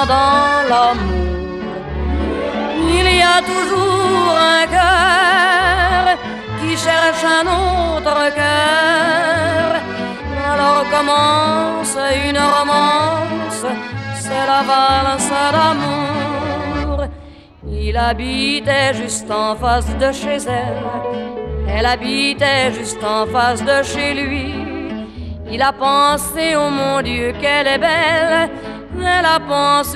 dans l'amour. Il y a toujours un cœur qui cherche un autre cœur. Alors commence une romance, c'est la valse d'amour. Il habitait juste en face de chez elle habitait juste en face de chez lui. Il a pensé, oh mon Dieu, qu'elle est belle. Elle a pensé